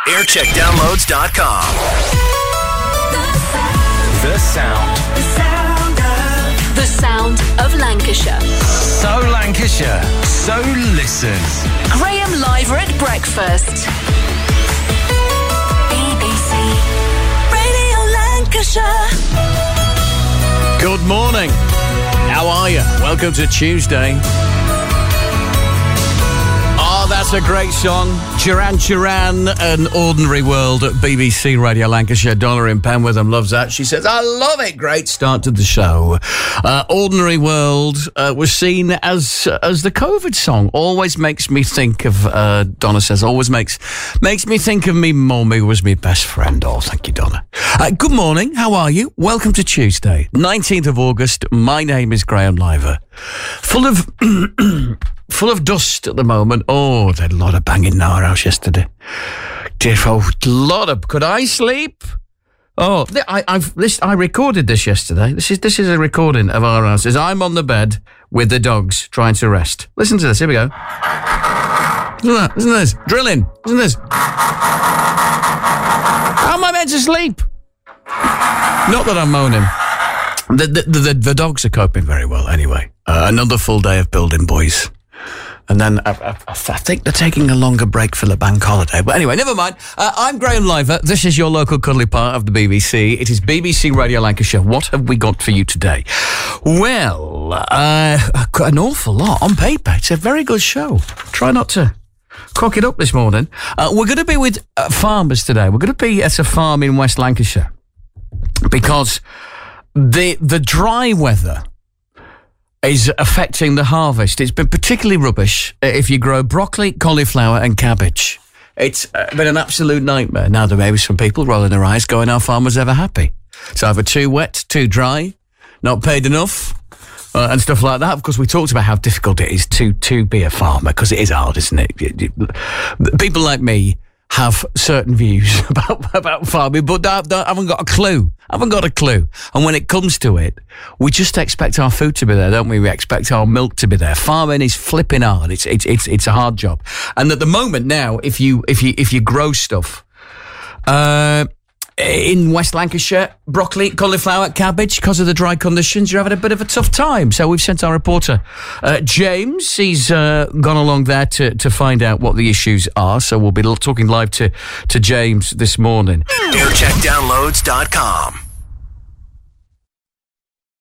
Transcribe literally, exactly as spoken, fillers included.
aircheck downloads dot com. The sound. The sound of... The sound of Lancashire. So Lancashire. So listen. Graham Liver at breakfast. B B C Radio Lancashire. Good morning. How are you? Welcome to Tuesday. Oh, that's a great song. Duran Duran, An Ordinary World at B B C Radio Lancashire. Donna in Penwitham loves that. She says, I love it. Great start to the show. Uh, Ordinary World uh, was seen as as the COVID song. Always makes me think of, uh, Donna says, always makes makes me think of me mum who was my best friend. Oh, thank you, Donna. Uh, good morning. How are you? Welcome to Tuesday, nineteenth of August. My name is Graham Liver. Full of... Full of dust at the moment. Oh, they had a lot of banging in our house yesterday. Did oh, a lot of. Could I sleep? Oh, I, I've this. I recorded this yesterday. This is this is a recording of our house. As I'm on the bed with the dogs trying to rest. Listen to this. Here we go. Listen to that. Listen to this. Drilling. Listen to this. How am I meant to sleep? Not that I'm moaning. The the the, the dogs are coping very well. Anyway, uh, another full day of building, boys. And then I, I, I think they're taking a longer break for the bank holiday. But anyway, never mind. Uh, I'm Graham Liver. This is your local cuddly part of the B B C. It is B B C Radio Lancashire. What have we got for you today? Well, uh, an awful lot on paper. It's a very good show. Try not to cock it up this morning. Uh, we're going to be with uh, farmers today. We're going to be at a farm in West Lancashire because the the dry weather is affecting the harvest. It's been particularly rubbish if you grow broccoli, cauliflower and cabbage. It's been an absolute nightmare. Now, there may be some people rolling their eyes going, are farmers ever happy? It's either too wet, too dry, not paid enough, uh, and stuff like that. Of course, we talked about how difficult it is to, to be a farmer, because it is hard, isn't it? People like me have certain views about about farming, but don't, don't, haven't got a clue. Haven't got a clue. And when it comes to it, we just expect our food to be there, don't we? We expect our milk to be there. Farming is flipping hard. It's it's it's it's a hard job. And at the moment now, if you if you if you grow stuff, uh, in West Lancashire, broccoli, cauliflower, cabbage, because of the dry conditions, you're having a bit of a tough time. So we've sent our reporter, uh, James. He's uh, gone along there to, to find out what the issues are. So we'll be talking live to, to James this morning. aircheck downloads dot com.